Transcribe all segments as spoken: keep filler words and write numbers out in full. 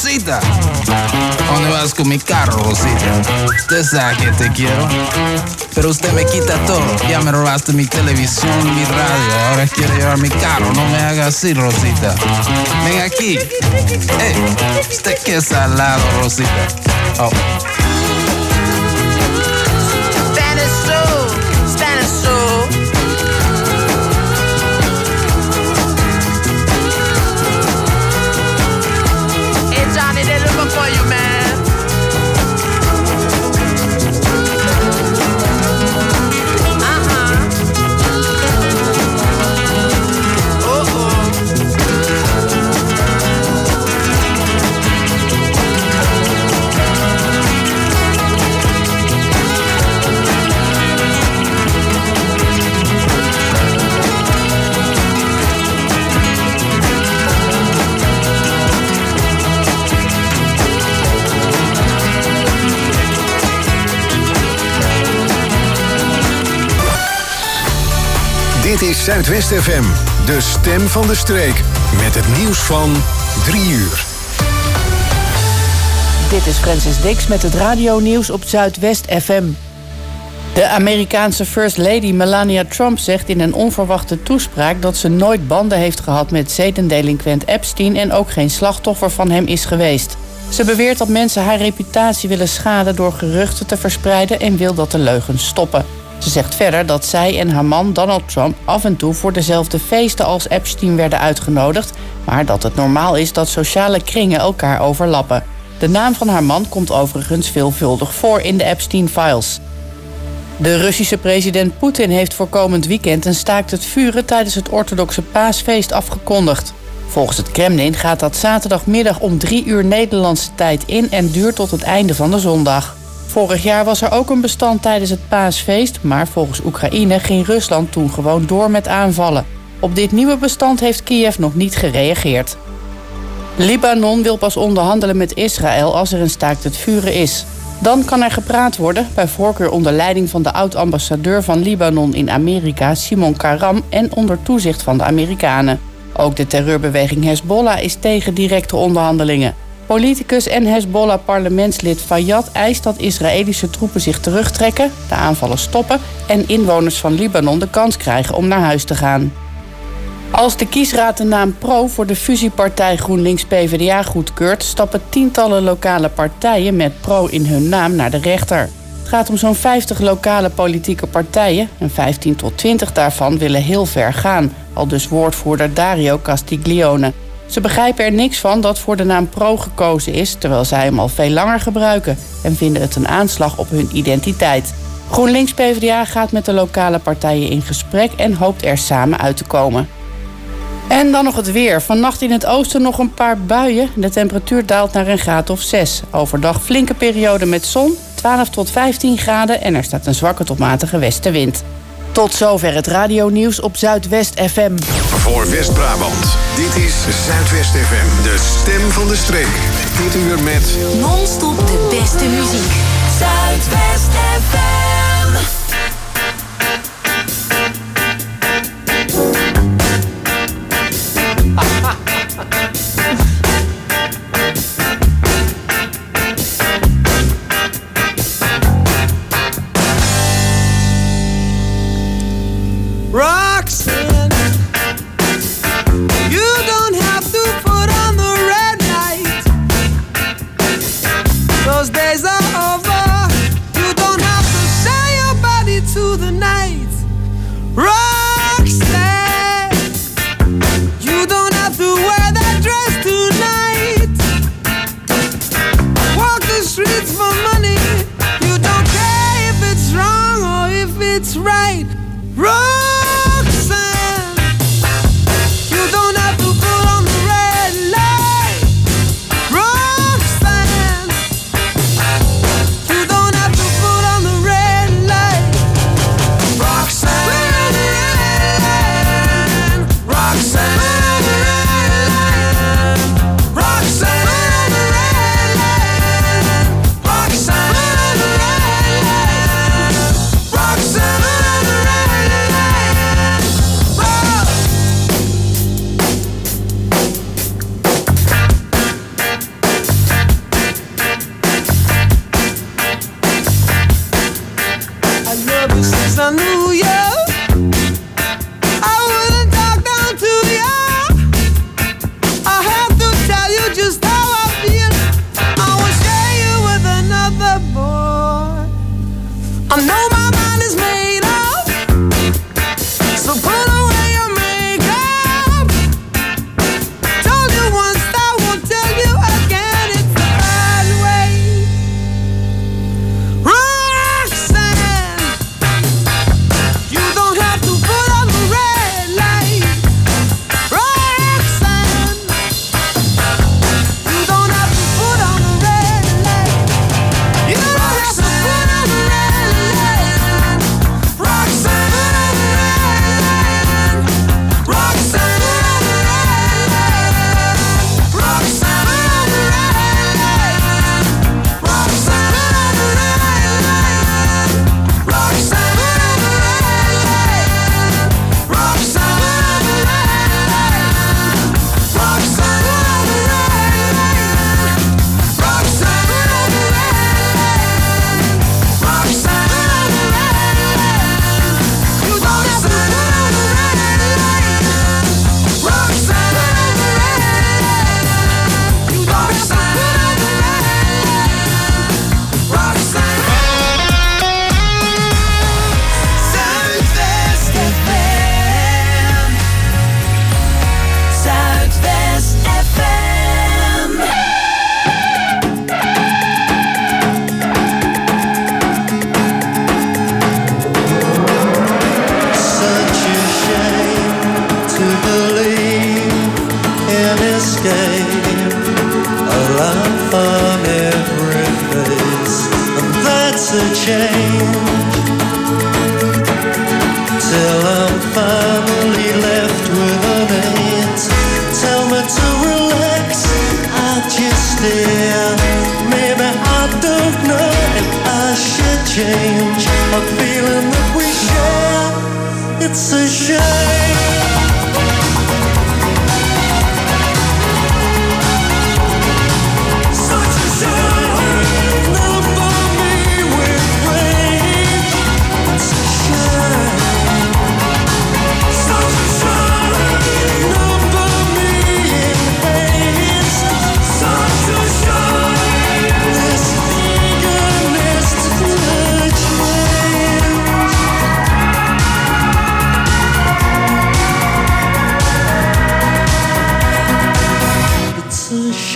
Rosita, ¿a dónde vas con mi carro, Rosita? Usted sabe que te quiero, pero usted me quita todo. Ya me robaste mi televisión, mi radio, ahora quiere llevar mi carro. No me haga así, Rosita. Ven aquí. Hey, usted que es salado, Rosita. Oh. Spanish soul, Spanish soul. Hey Johnny, they're looking for you, man. Dit is Zuidwest F M, de stem van de streek. Met het nieuws van drie uur. Dit is Francis Dix met het radionieuws op Zuidwest F M. De Amerikaanse First Lady Melania Trump zegt in een onverwachte toespraak dat ze nooit banden heeft gehad met zedendelinquent Epstein en ook geen slachtoffer van hem is geweest. Ze beweert dat mensen haar reputatie willen schaden door geruchten te verspreiden en wil dat de leugens stoppen. Ze zegt verder dat zij en haar man Donald Trump af en toe voor dezelfde feesten als Epstein werden uitgenodigd, maar dat het normaal is dat sociale kringen elkaar overlappen. De naam van haar man komt overigens veelvuldig voor in de Epstein-files. De Russische president Poetin heeft voor komend weekend een staakt het vuren tijdens het orthodoxe paasfeest afgekondigd. Volgens het Kremlin gaat dat zaterdagmiddag om drie uur Nederlandse tijd in en duurt tot het einde van de zondag. Vorig jaar was er ook een bestand tijdens het paasfeest, maar volgens Oekraïne ging Rusland toen gewoon door met aanvallen. Op dit nieuwe bestand heeft Kiev nog niet gereageerd. Libanon wil pas onderhandelen met Israël als er een staakt het vuren is. Dan kan er gepraat worden, bij voorkeur onder leiding van de oud-ambassadeur van Libanon in Amerika, Simon Karam, en onder toezicht van de Amerikanen. Ook de terreurbeweging Hezbollah is tegen directe onderhandelingen. Politicus en Hezbollah-parlementslid Fayyad eist dat Israëlische troepen zich terugtrekken, de aanvallen stoppen en inwoners van Libanon de kans krijgen om naar huis te gaan. Als de kiesraad de naam Pro voor de fusiepartij GroenLinks-P V D A goedkeurt, stappen tientallen lokale partijen met Pro in hun naam naar de rechter. Het gaat om zo'n vijftig lokale politieke partijen en vijftien tot twintig daarvan willen heel ver gaan, aldus woordvoerder Dario Castiglione. Ze begrijpen er niks van dat voor de naam Pro gekozen is, terwijl zij hem al veel langer gebruiken en vinden het een aanslag op hun identiteit. GroenLinks-P V D A gaat met de lokale partijen in gesprek en hoopt er samen uit te komen. En dan nog het weer. Vannacht in het oosten nog een paar buien. De temperatuur daalt naar een graad of zes. Overdag flinke periode met zon, twaalf tot vijftien graden en er staat een zwakke tot matige westenwind. Tot zover het radionieuws op Zuidwest F M. Voor West-Brabant, dit is Zuidwest F M, de stem van de streek. Dit uur met non-stop de beste muziek. Zuidwest F M. Roxanne, you don't have to put on the red light. Those days are over. You don't have to say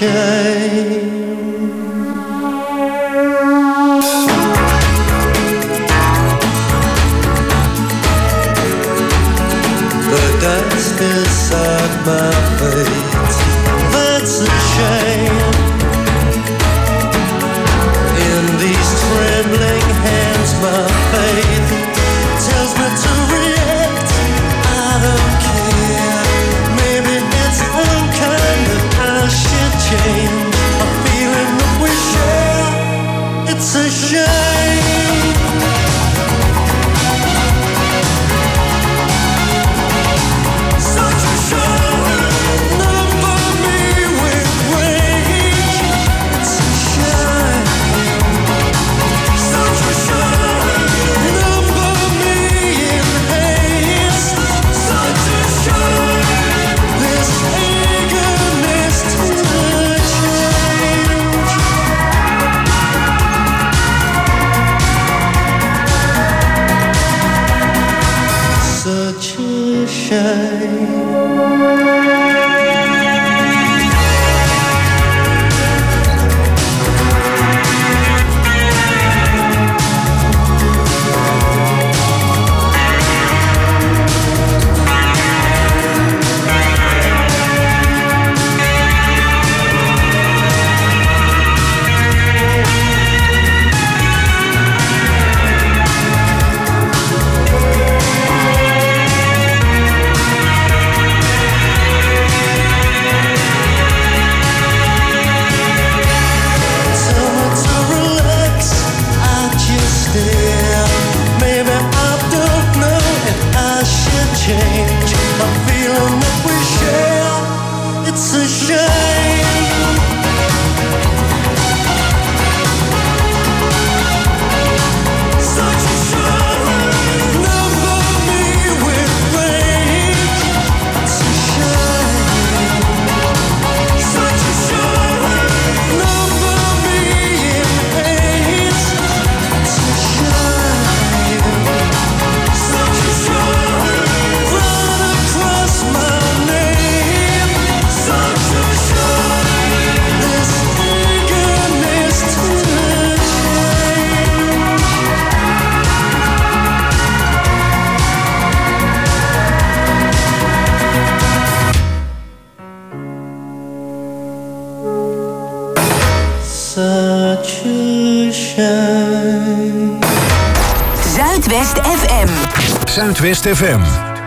shame. The dust inside my face, that's a shame. In these trembling hands, my faith tells me to react. I don't care. Maybe it's unkind that I should change a feeling that we share. It's a shame. Such a shame. Number me with rage. It's a shame. Such a shame. Number me in haste. Such a shame. This eagerness to change. Such a shame. Tell me to relax, I just stare. Maybe I don't know if I should change a feeling that we share. It's a shame. Such a shame. Number me with rage. It's a shame. Such a shame. Number me in haste. It's a shame. Such a shame. Run across my name. Such a shame. This eagerness to change. Such a shame. Zuidwest F M. Zuidwest F M.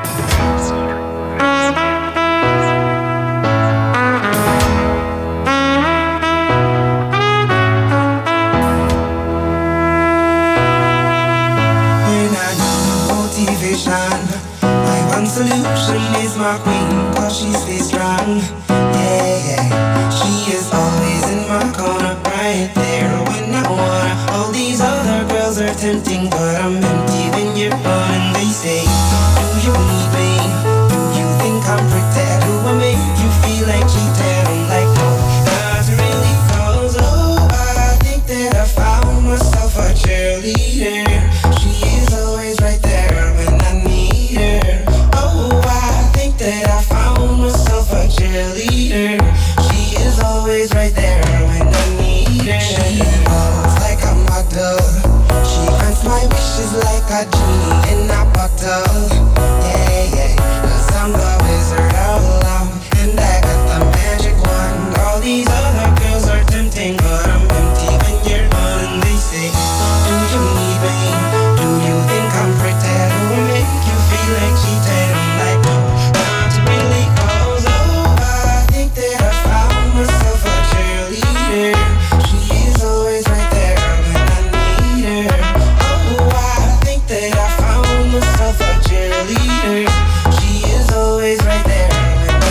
When I need motivation, my one solution is my queen, cause she stays strong. Yeah, yeah. She is always in my corner, right there when I wanna. All these other girls are tempting, but I'm empty when you're gone. And they say, do you need me? Do you think I'm pretty? Do I make you feel like cheating? I'm like, no, not really, cause oh, I think that I found myself a cheerleader. She is always right there when I need her. Oh, I think that I found myself a cheerleader. She is always right there when I need her. She looks like a model. She grants my wishes like a genie in a bottle. Yeah, yeah, cause I'm the wizard of love, and I got the magic wand. All these other girls are tempting, but I'm empty when you're gone. And they say, do you need me? Do you think I'm pretty? Do I make you feel like cheating? I'm like, no, not really, cause oh, I think that I found myself a cheerleader. She is always right there when I need her. Oh, I think that I found myself a cheerleader. She is always right there when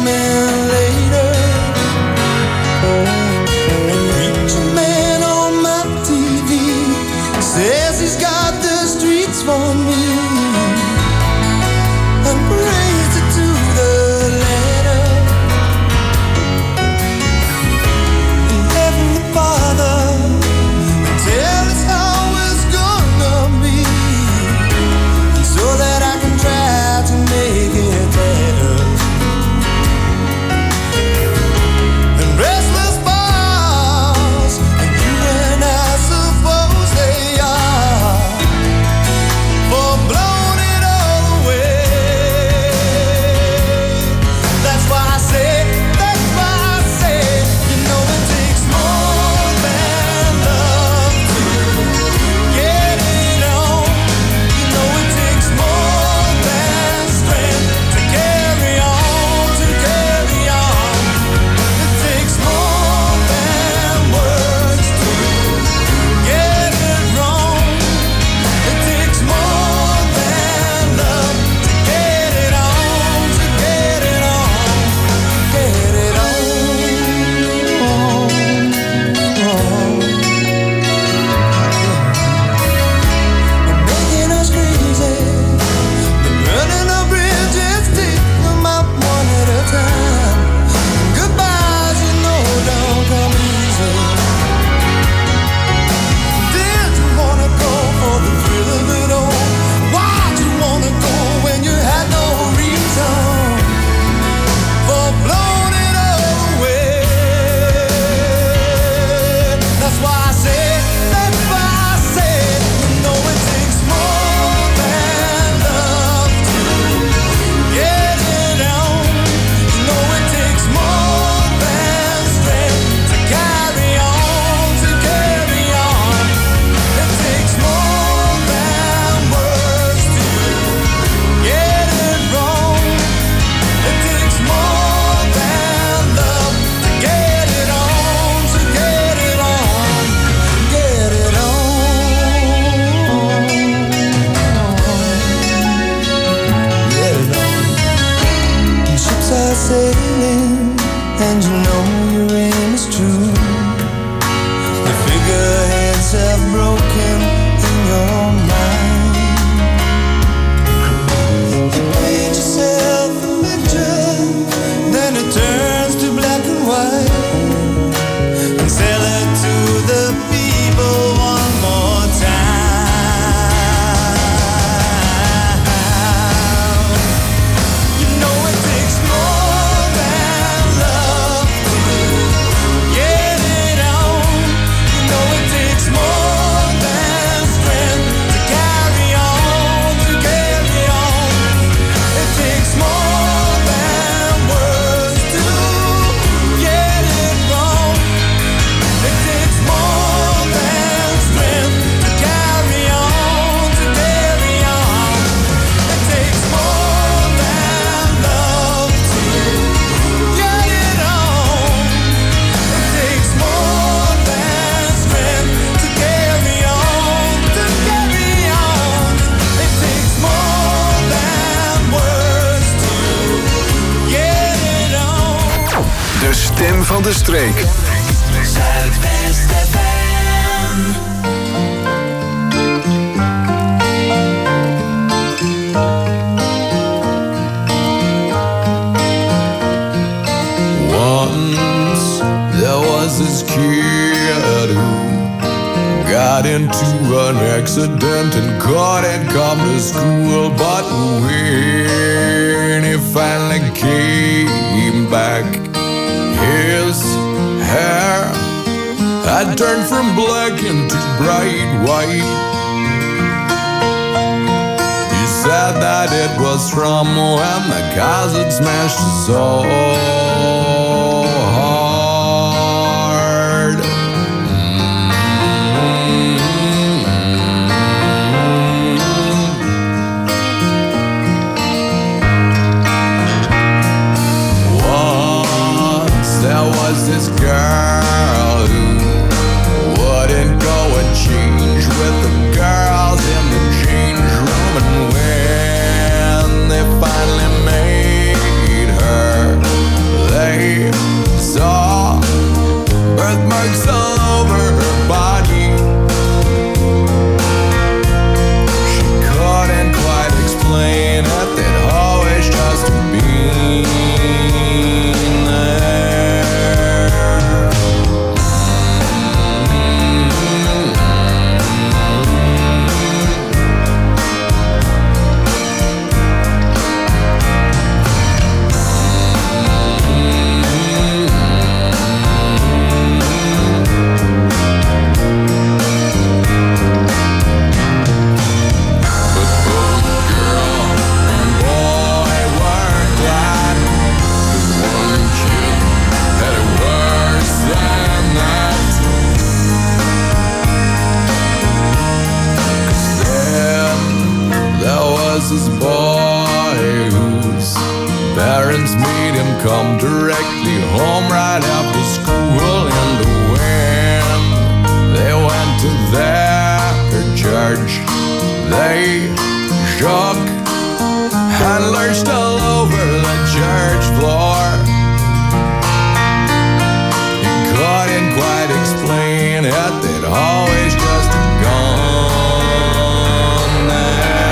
coming later. And preacher man on my T V says he's got the streets for me. And praise it to the letter. And Heavenly Father, tell us how it's gonna be, so that I can try to make it better. And restless bars, and you and I suppose they are, for blown it all away. That's why I say, that's why I say, you know it takes more than love to get it on. You know it takes more than strength to carry on, to carry on. It takes more than words to get it wrong. It takes more than love to get it on, to get it on, get it on. They're making us crazy. They're burning our bridges, take them out one at a time. Goodbyes, you know, don't come easy. Did you wanna go for the thrill of it all? Why'd you wanna go when you had no reason for blowing it all away? That's why I say, that's why I say, you know it takes more than love to get it on. You know it takes more than strength to carry on, to carry on. It takes more than words to get it wrong. It takes more than love to get it on, to get it on, get it on. Get it on. And ships are sailing, and you know your aim is true. The figureheads have broken in your mind. You paint yourself a picture, then it turns to black and white, and sell it to the people one more time. You know it takes more than love to get it on. You know it takes more than strength to carry on, to carry on. It takes more than words to get it wrong. It takes more than strength to carry on, to carry on. It takes more than love to get it on. It takes more than strength to carry on, to carry on. It takes more than words to get it on. De stem van de streek. Zuidwest F M. Once there was this kid who got into an accident and couldn't come to school. But when he finally came back, his hair had turned from black into bright white. He said that it was from when the cars had smashed so hard. Once there was this girl who wouldn't go and change with the girls in the change room, and when they finally made her parents made him come directly home right after school. And when they went to their church, they shook and lurched all over the church floor. He couldn't quite explain it, they'd always just gone there.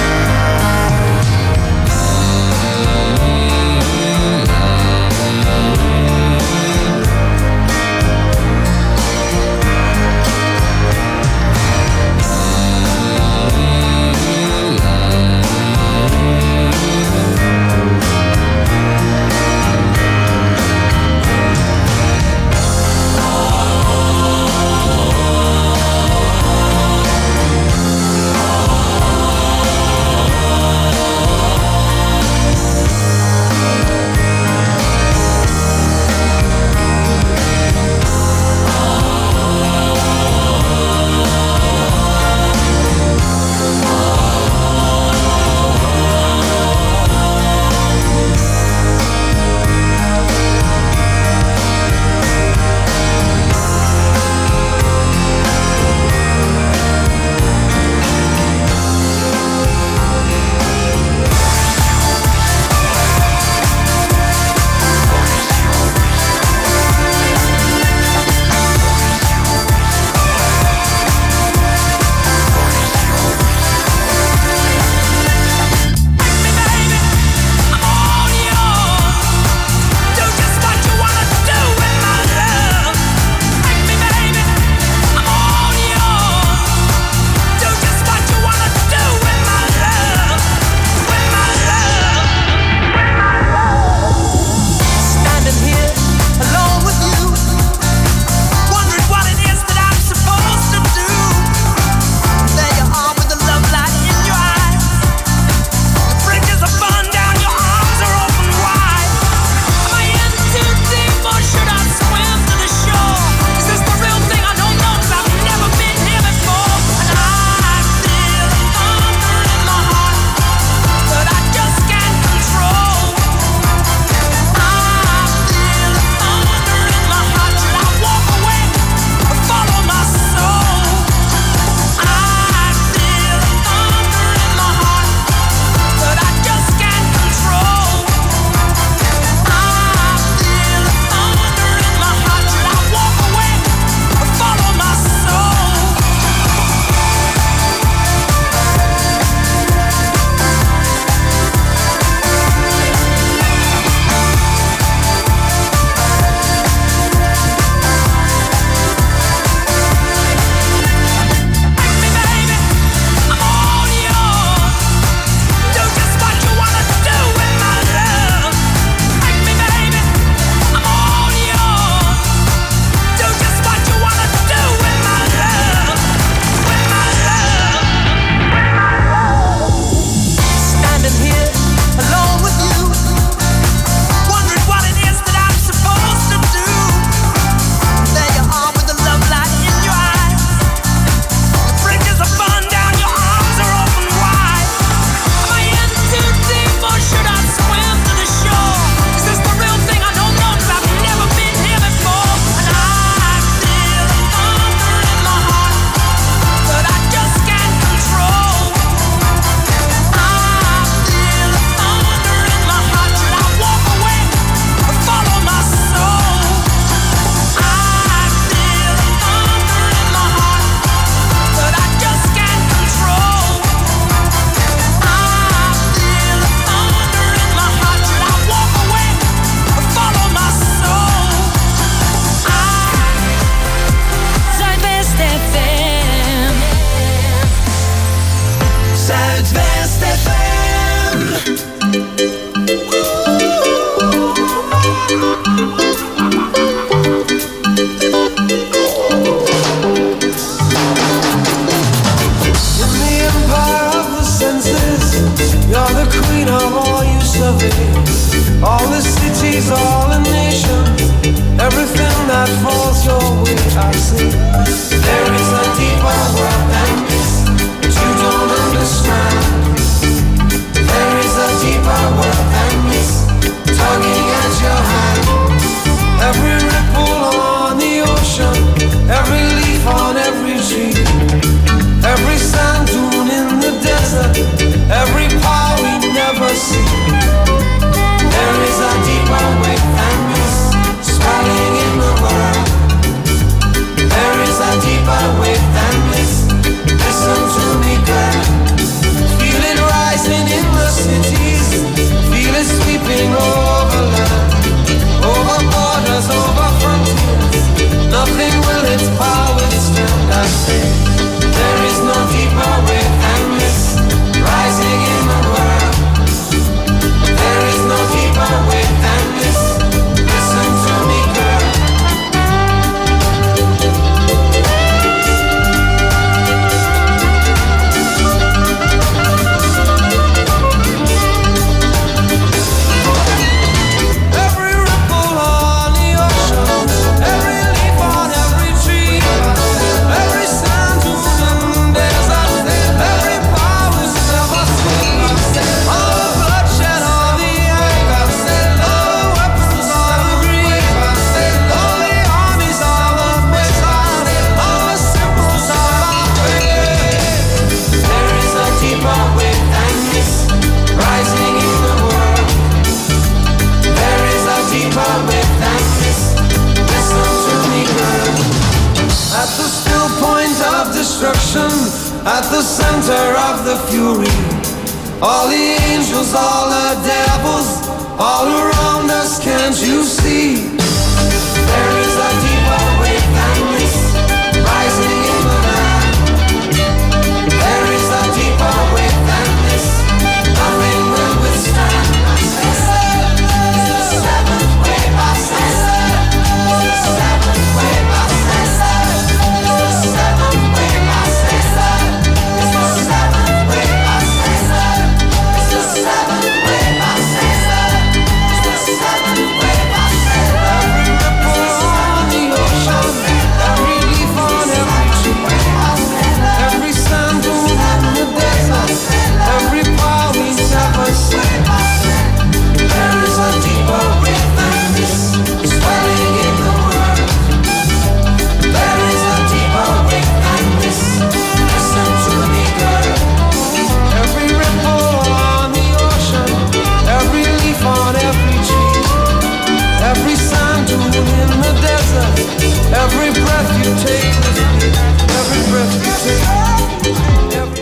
All the cities, all the nations, everything that falls your way, I see. There is a deeper world than this that you don't understand. There is a deeper world than this. at the center of the fury. All the angels, all the devils, all around us, can't you see? There is a deeper wave than this, rising in the night. There is a deeper wave than this, nothing will withstand. It's the seventh wave, I say. It's the seventh wave, I say. It's the seventh wave, I say. It's the seventh wave, I say. It's the seventh wave, I say. It's the seventh wave, I say. Every ripple on the ocean, every leaf on every tree, every sand dune in the desert, every power we never see. There is a deeper wave than this, swelling in the world. There is a deeper wave than this, listen to me, girl. Every ripple on the ocean, every leaf on every tree, every sand dune in the desert, every breath you take with me, every breath you take. Every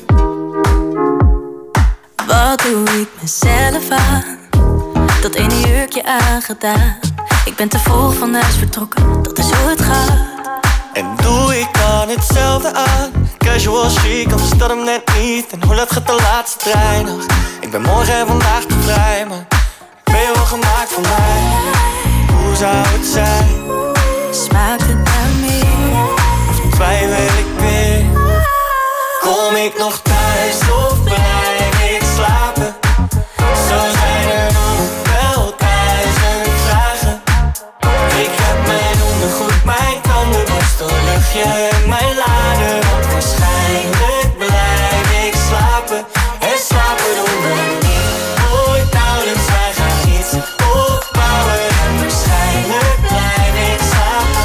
Wat doe ik mezelf aan? Dat ene jurkje aangedaan. Ik ben te vroeg van huis vertrokken, dat is hoe het gaat. En doe ik dan hetzelfde aan? Casual chic, of is dat hem net niet? En hoe laat gaat de laatste trein nog? Ik ben morgen en vandaag te vrij, maar ben je wel gemaakt voor mij? Hoe zou het zijn? Smaakt het naar meer? Of twijfel ik weer? Kom ik nog thuis of blijf ik slapen? Zo zijn er nog wel duizend vragen. Ik heb mijn ondergoed, mijn tandenborstel, luchtje en mijn lader. Want waarschijnlijk blijf ik slapen. En slapen doen we niet ooit nauwelijks. Wij gaan iets opbouwen. En waarschijnlijk blijf ik slapen.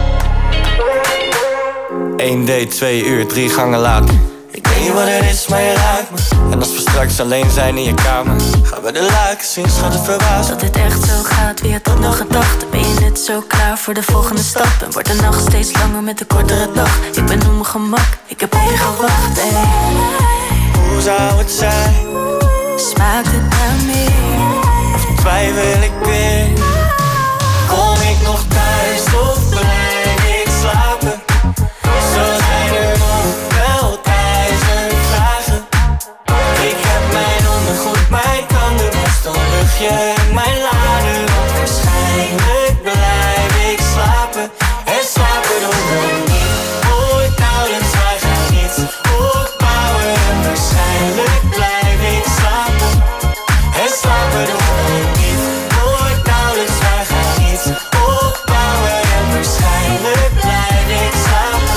Eén date, twee uur, drie gangen later. Ik weet niet wat het is, maar je ruikt me. En als we straks alleen zijn in je kamer, gaan we de luiken zien, schat het verbaasd. Dat dit echt zo gaat, wie had dat nog gedacht? Ben je net zo klaar voor de volgende stap? En wordt de nacht steeds langer met de kortere dag? Ik ben op mijn gemak, ik heb op je gewacht, ey. Hoe zou het zijn? Smaakt het naar meer? Of twijfel ik weer? Kom ik nog thuis of blijf ik slapen? Zo zijn er nog wel duizend vragen. Ik heb mijn ondergoed, mijn tandenborstel, luchtje en mijn lader. Want waarschijnlijk blijf ik slapen. En slapen doen we niet ooit nauwelijks. Wij gaan iets opbouwen. En waarschijnlijk blijf ik slapen. En slapen doen we niet ooit nauwelijks. Wij gaan iets opbouwen. En waarschijnlijk blijf ik slapen.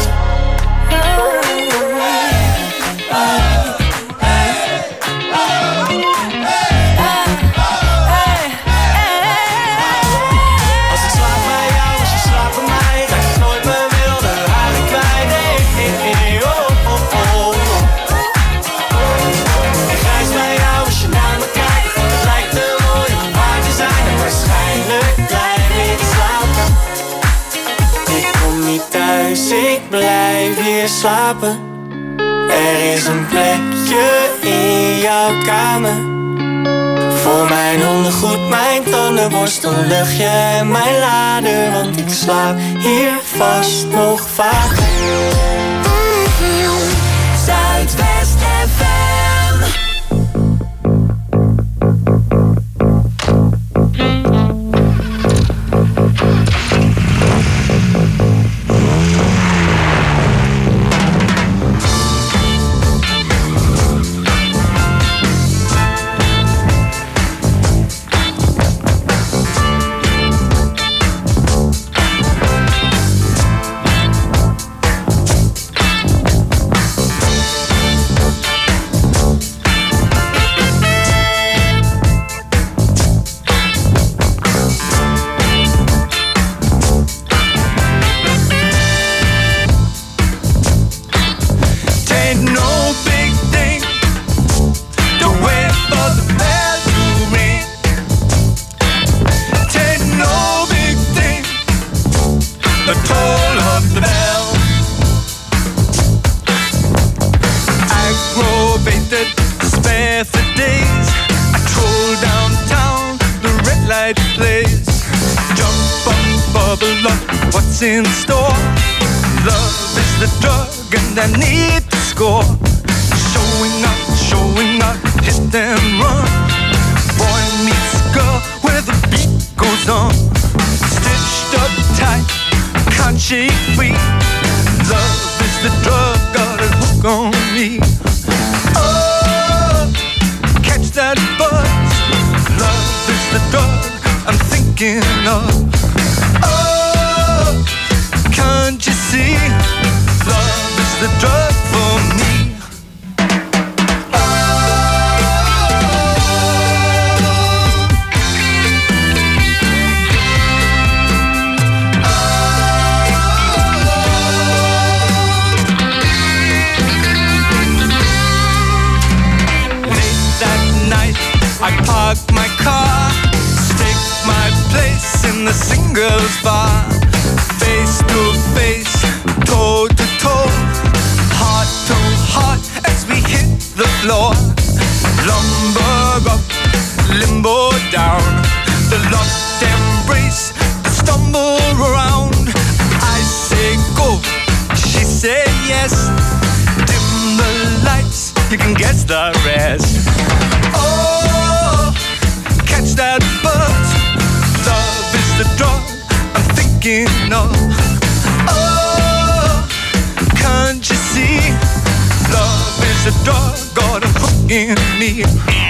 Als ik slaap bij jou, als je slaapt bij mij, trek ik nooit mijn wilde haren kwijt. Nee, nee, nee, oh, oh, oh. Ik reis bij jou als je naar me kijkt. Het lijkt te mooi om waar te zijn. En waarschijnlijk blijf ik slapen. Ik kom niet thuis, ik blijf hier slapen. Er is een plekje in jouw kamer. Voor mijn ondergoed, mijn tandenborstel, luchtje en mijn lader. Want ik slaap hier vast nog vaak. Zuidwest F M. right place. Jump up, bubble up, what's in store? Love is the drug and I need to score. Showing up, showing up, hit and run. Boy meets girl where the beat goes on. Stitched up tight, can't shake free. Love is the drug, got a hook on me. Oh, catch that buzz. Love is the drug I'm thinking of. Oh, can't you see? Love is the drug for me. I park my car, stake my place in the singles bar. Face to face, toe to toe, heart to heart as we hit the floor. Lumber up, limbo down, the locked embrace, the stumble around. I say go, she say yes. Dim the lights, you can guess the rest. Oh, catch that buzz. Love is the drug I'm thinking of. Oh, can't you see? Love is the drug, got a hook in me.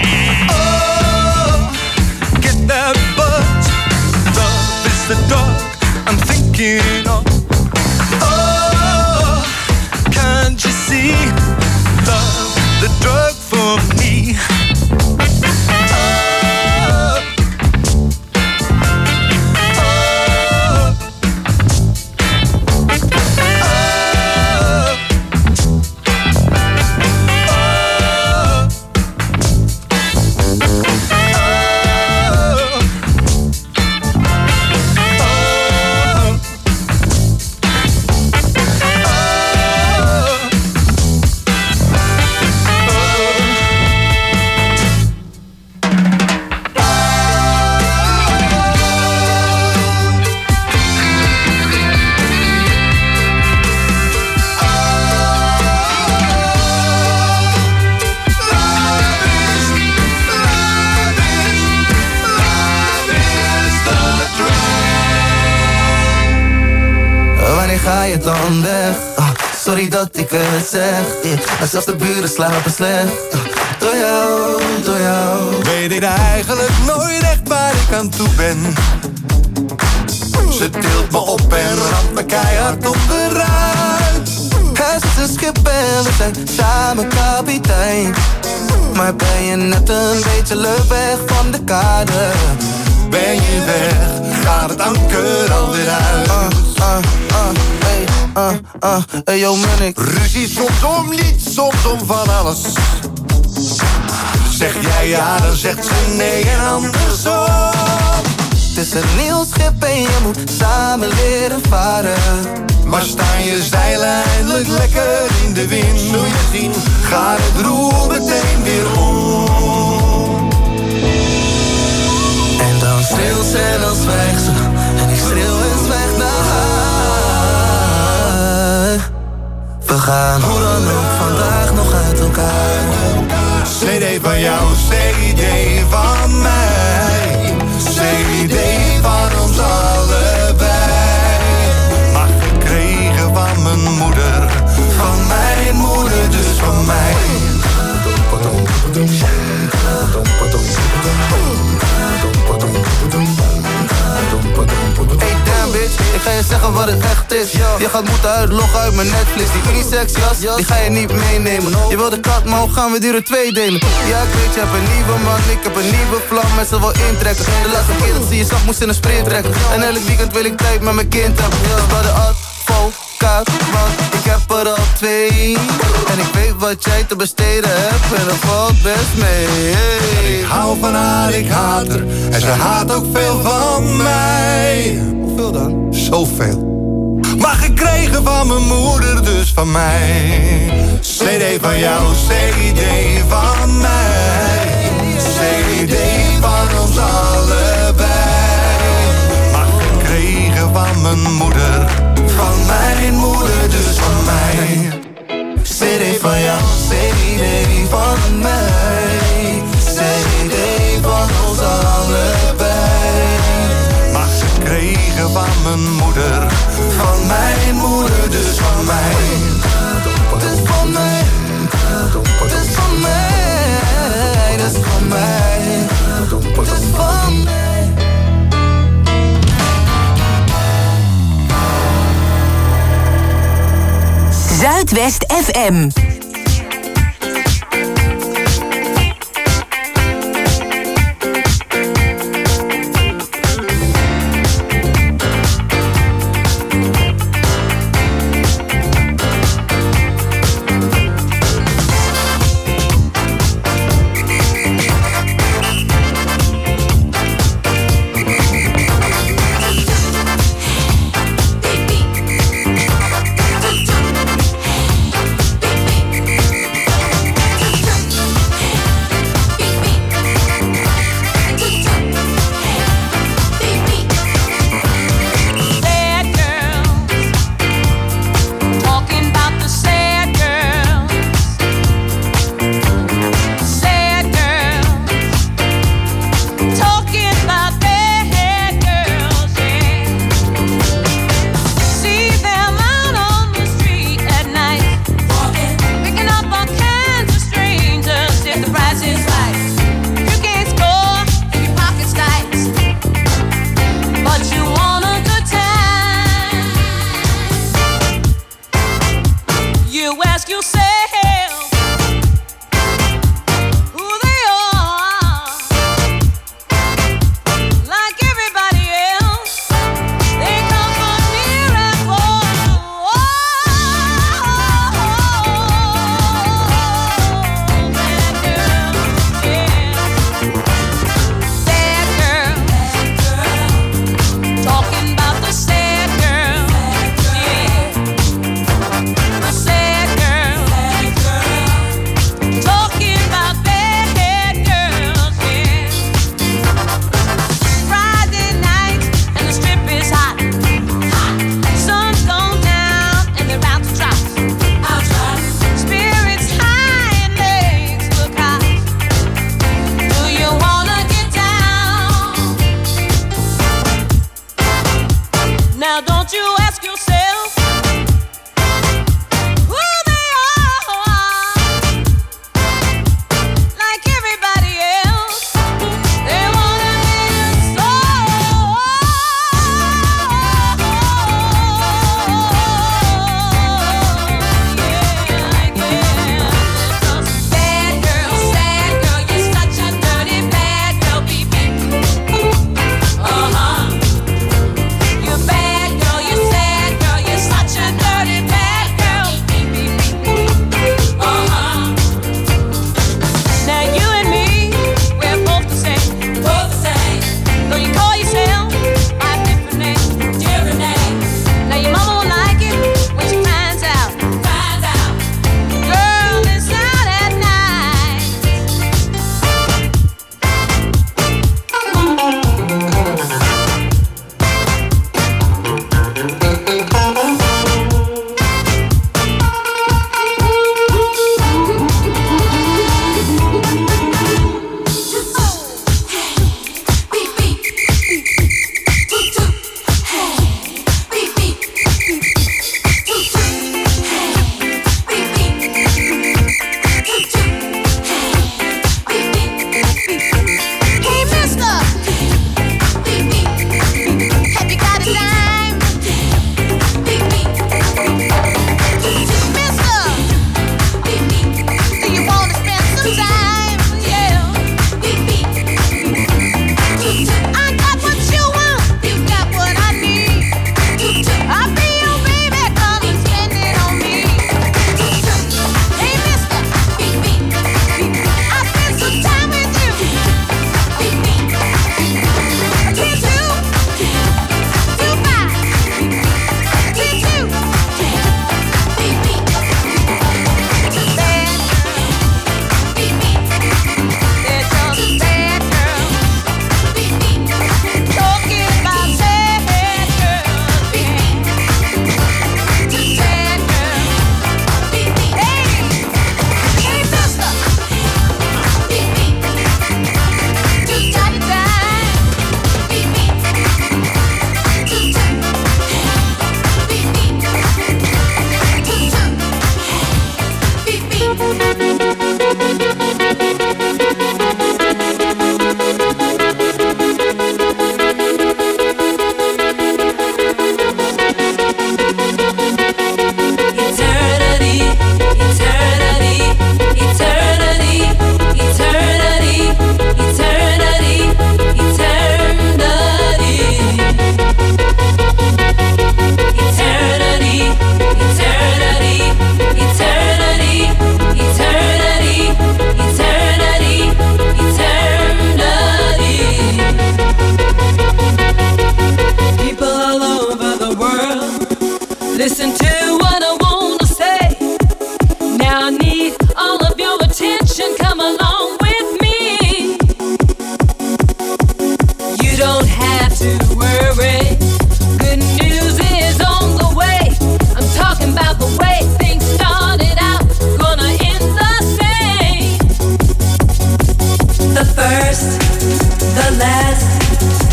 Oh, get that buzz. Love is the drug I'm thinking of. Oh, can't you see? Love, the drug for me. Ga je dan weg? Oh, sorry dat ik het zeg, yeah. Maar zelfs de buren slapen slecht. Oh, door jou, door jou. Weet ik eigenlijk nooit echt waar ik aan toe ben. Ze tilt me op en ramt me keihard onderuit. Het is een schip en we zijn samen kapitein. Maar ben je net een beetje leuk weg van de kade? Ben je weg, gaat het anker alweer uit. Uh, uh, uh, hey, uh, uh, hey yo man, ik ruzie soms om niets, soms om van alles. Zeg jij ja, dan zegt ze nee en andersom. Het is een nieuw schip en je moet samen leren varen. Maar staan je zeilen eindelijk lekker in de wind, zul je zien, gaat het roer meteen weer om. En dan stil ze en dan zwijgt ze. En ik schreeuw en zwijg naar haar. We gaan hoe dan ook vandaag nog uit elkaar. C D van jou, C D van mij. C D van ons allebei. Maar gekregen van mijn moeder. Van mijn moeder, dus van mij. Hey damn bitch, ik ga je zeggen wat het echt is. Je gaat moeten uitloggen uit mijn Netflix. Die unisex jas, die ga je niet meenemen. Je wil de kat, maar hoe gaan we die er twee delen? Ja ik weet, je hebt een nieuwe man, ik heb een nieuwe vlam. En ze wil intrekken. De laatste keer dat ze je zag, moest in een sprint trekken. En elk weekend wil ik tijd met mijn kind hebben. Dus bij de advocaat, want ik heb er al twee. En ik weet wat jij te besteden hebt en dat valt best mee. Hey. Ik hou van haar, ik haat haar. En ze haat ook veel van mij. Hoeveel dan? Zoveel. Maar gekregen van mijn moeder, dus van mij. C D van jou, C D van mij. C D van ons allebei. Zuidwest F M. Bad girl, you sad girl.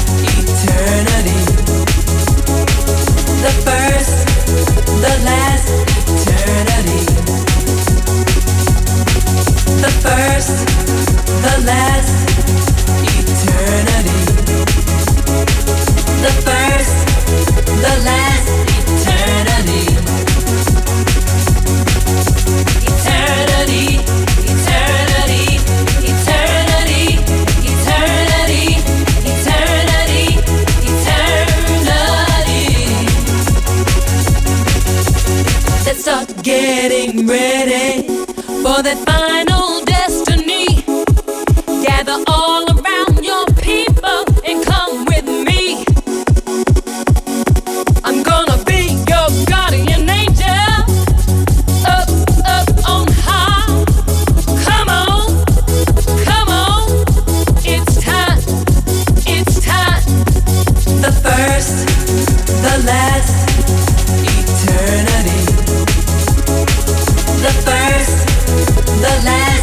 eternity. The first, the last, eternity. The first, the last, eternity. The first, the last, eternity. Eternity, eternity, eternity, eternity, eternity, eternity. Let's start getting ready for that final destiny. Gather all around your people and come with me. I'm gonna be your guardian angel. Up, up on high. Come on, come on. It's time, it's time. The first, the last, eternity. The first, the last.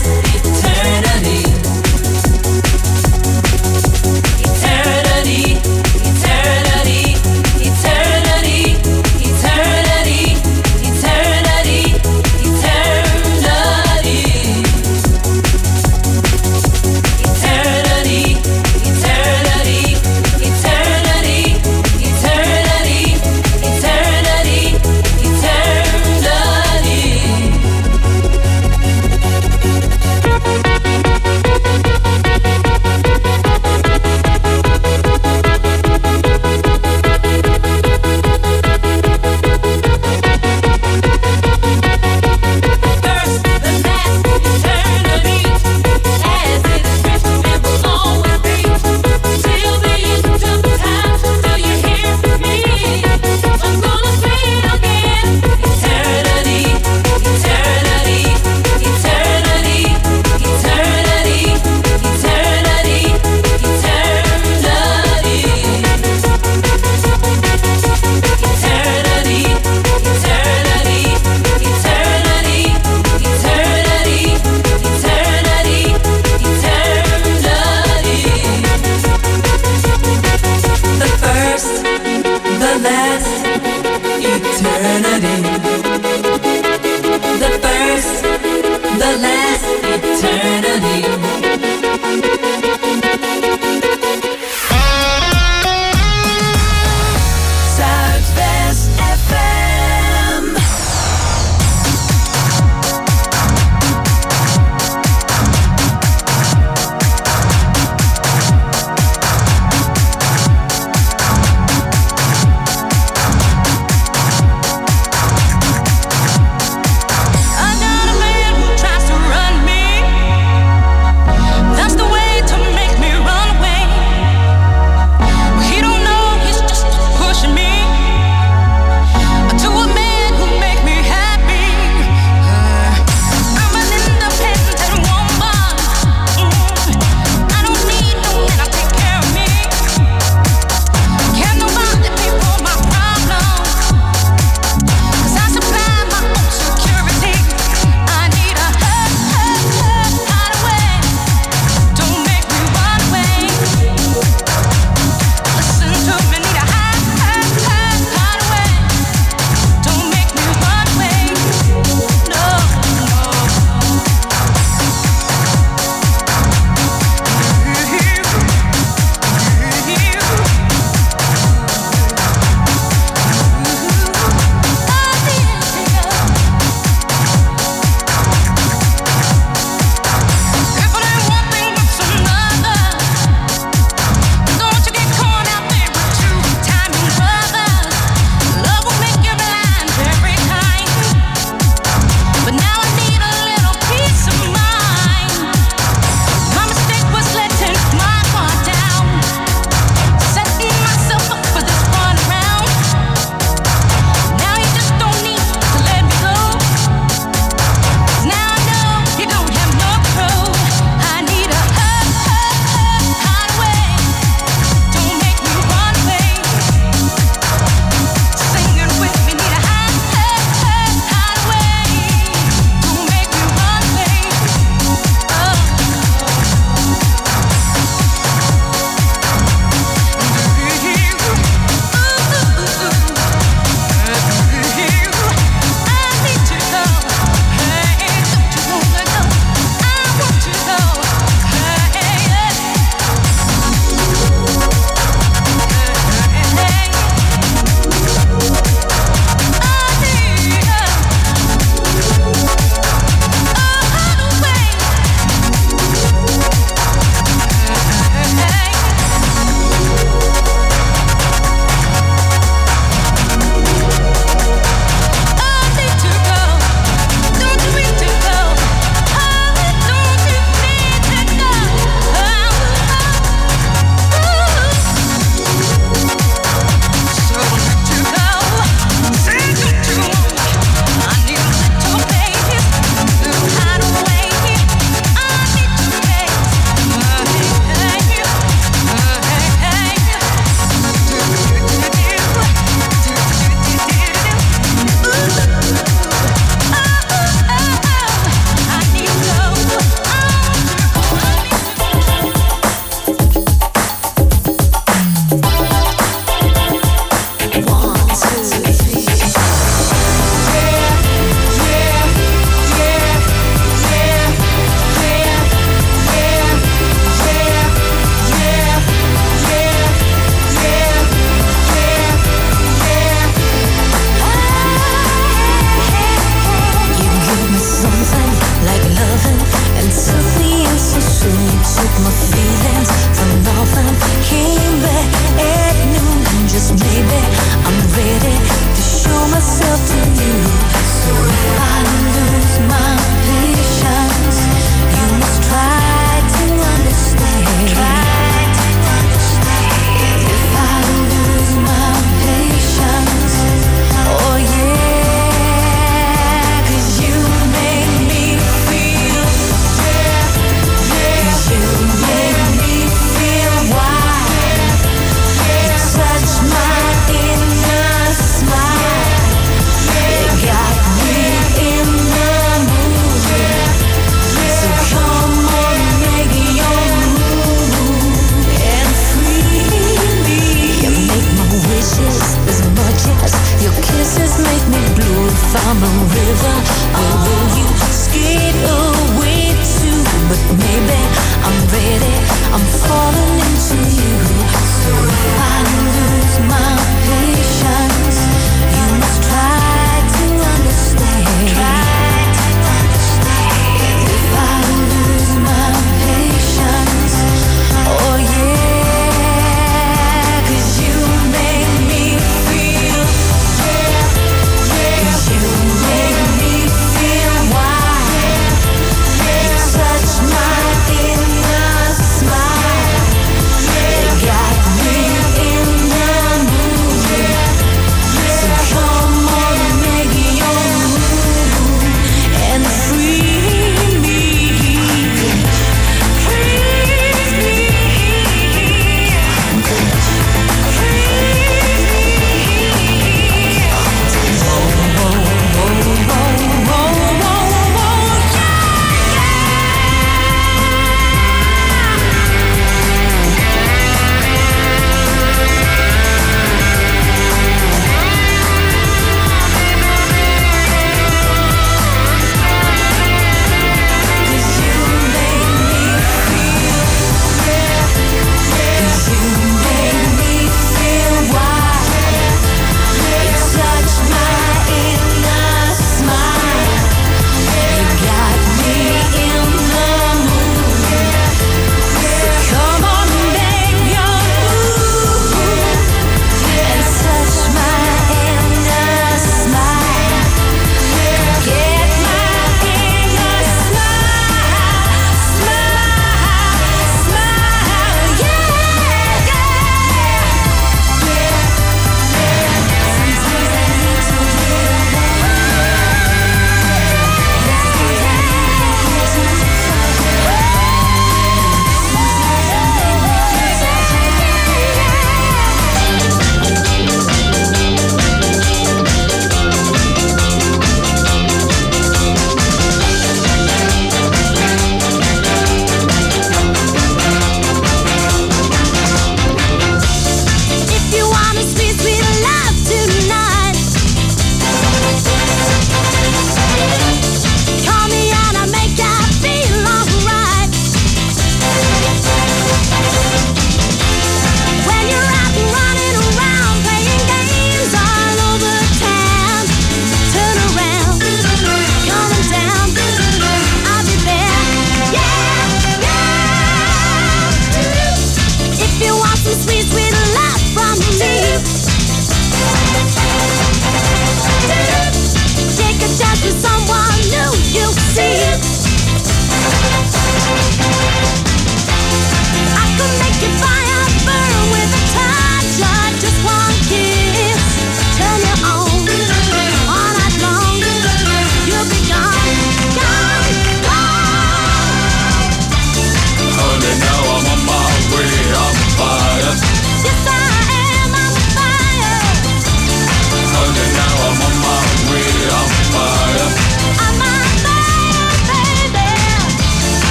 kiss. Your kisses make me blue. If I'm a river, where will you skate away to? But maybe I'm ready, I'm falling into you. So if I lose my patience, you must try to understand. Try to understand. If I lose my patience, oh yeah, 'cause you make me feel, yeah, yeah. 'Cause you make me feel wild. You touch my inner smile. You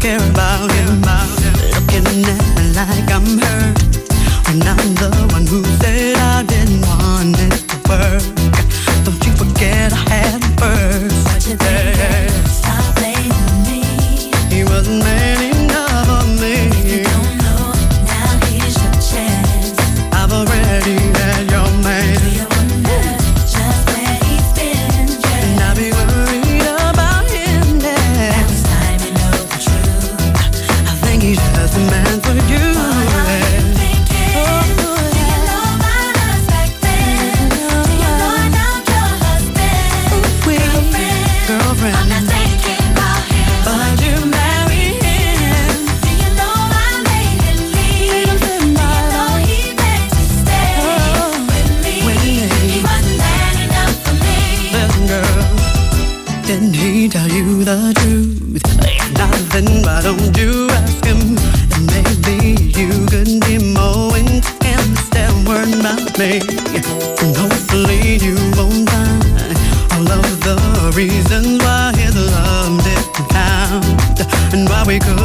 care about him. Looking at me like I'm hurt when I'm the one who said I didn't want it to work. Don't you forget I had him first. What you think? Hey. Stop blaming me. He wasn't man enough for me. If you don't know, now here's your chance. I've already had your man. Do you wonder just where he's been? Yeah. And I'll be worried about him now. It's time you know the truth. I think he's just the man for you. Didn't he tell you the truth? If nothing, why don't you ask him? And maybe you could be more intense than word about me. And hopefully you won't find all of the reasons why his love didn't count, and why we could